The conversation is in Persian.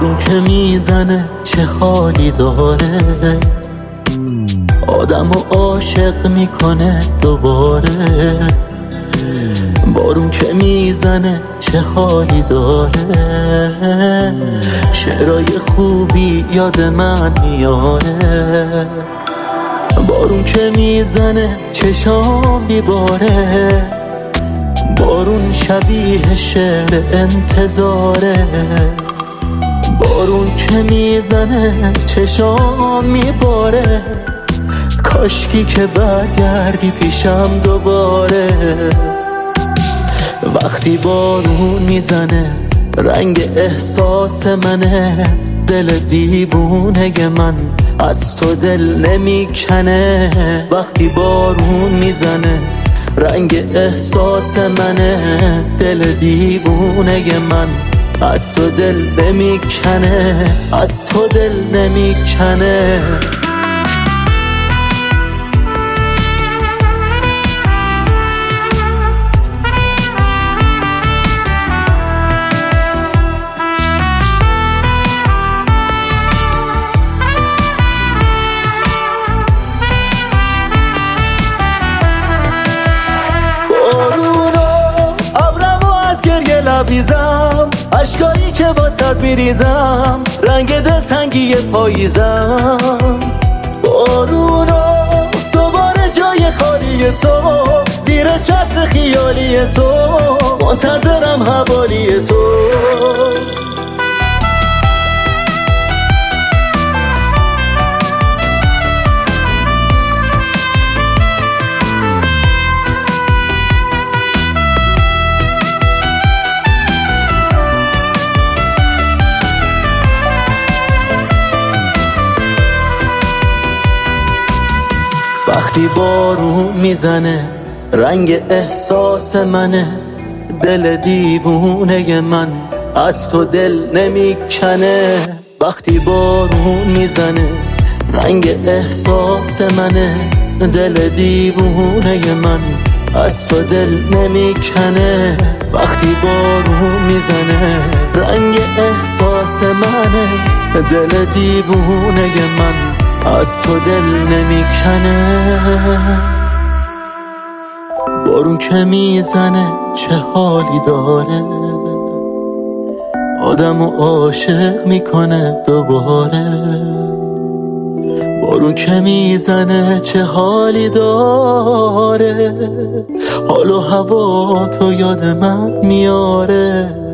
بارون که میزنه چه حالی داره، آدمو عاشق میکنه دوباره. بارون که میزنه چه حالی داره، شعرهای خوبی یاد من میاره. بارون که میزنه چشام میباره، بارون شبیه شعر انتظاره. بارون که میزنه چشام میباره، کاشکی که برگردی پیشم دوباره. وقتی بارون میزنه رنگ احساس منه، دل دیوونه من از تو دل نمیکنه. وقتی بارون میزنه رنگ احساس منه، دل دیوونه من از تو دل نمیکنه، از تو دل نمیکنه. لبریزم اشکایی که واسد میریزم، رنگ دلتنگی پاییزم. بارونو دوباره جای خالی تو، زیر چتر خیالی تو منتظرم حوالی تو. وقتی بارون میزنه رنگ احساس منه، دل دیوونه من از تو دل نمیکنه. وقتی بارون میزنه رنگ احساس منه، دل دیوونه من از تو دل نمیکنه. وقتی بارون میزنه رنگ احساس منه، دل دیوونه من از تو دل نمیکنه. بارون که میزنه چه حالی داره، آدمو عاشق میکنه دوباره. بارون که میزنه چه حالی داره، حال و هوا تو یاد من میاره.